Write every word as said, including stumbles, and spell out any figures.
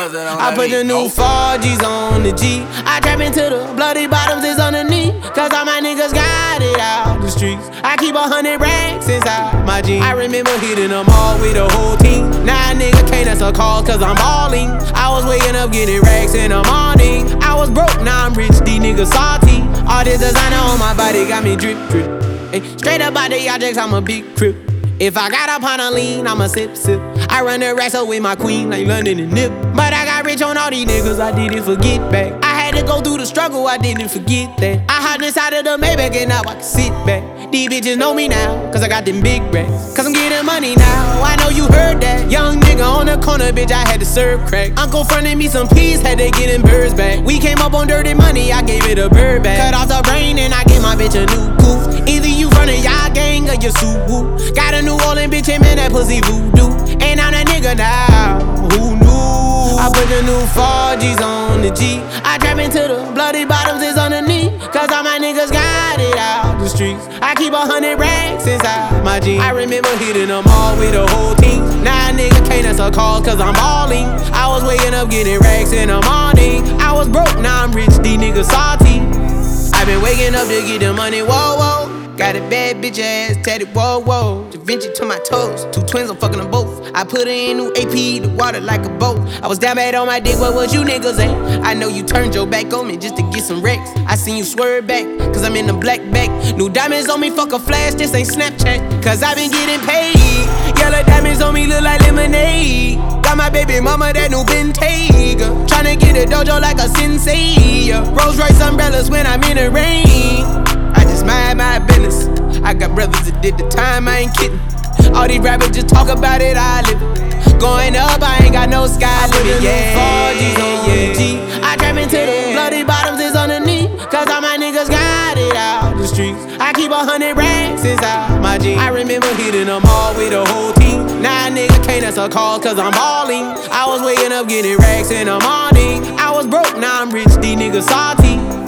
I put the new four G's on the G. I trap into the bloody bottoms is underneath. Cause all my niggas got it out the streets. I keep a hundred racks inside my jeans. I remember hitting them all with the whole team. Now a nigga can't answer calls cause I'm balling. I was waking up getting racks in the morning. I was broke, now I'm rich, these niggas salty. All this designer on my body got me drip drip. Ay, straight up out the objects, I'm a big crip. If I got up on a lean, I'ma sip sip. I run the racks up with my queen like London and Nip. But I got rich on all these niggas, I didn't forget back. I had to go through the struggle, I didn't forget that. I hopped inside of the Maybach and now I can sit back. These bitches know me now, cause I got them big racks. Cause I'm getting money now, I know you heard that. Young nigga on the corner, bitch, I had to serve crack. Uncle fronted me some peas, had to get them birds back. We came up on dirty money, I gave it a bird back. Cut off the brain and I gave my bitch a new goof. Either you running y'all gang or you Subaru. Got a New Orleans bitch and man, that pussy voodoo. And I'm that nigga now, who knew? I put the new four G's on the G. I trap into the bloody bottoms is underneath. Cause all my niggas got it out the streets. I keep a hundred racks inside my jeans. I remember hitting them all with the whole team. Now a nigga can't answer calls cause I'm balling. I was waking up getting racks in the morning. I was broke, now I'm rich, these niggas salty. I been waking up to get the money, whoa, whoa. Got a bad bitch ass tatted, whoa, whoa. Da Vinci to my toes, two twins, I'm fucking them both. I put her in new A P, the water like a boat. I was down bad on my dick, what was you niggas at? I know you turned your back on me just to get some wrecks. I seen you swerve back, cause I'm in the black back. New diamonds on me, fuck a flash, this ain't Snapchat. Cause I been getting paid. Yellow diamonds on me look like lemonade. Got my baby mama that new Bentayga. Tryna get a dojo like a sensei. Rolls Royce umbrellas when I'm in the rain. I just mind my business. I got brothers that did the time, I ain't kidding. All these rappers just talk about it, I live it. Going up, I ain't got no sky limit. Yeah, four G's on the G. I trap into the bloody bottoms is underneath. Cause all my niggas got it out the streets. I keep a hundred racks inside my jeans. I remember hitting them all with the whole team. Now a nigga can't answer calls cause I'm balling. I was waking up getting racks in the morning. I was broke, now I'm rich, these niggas salty.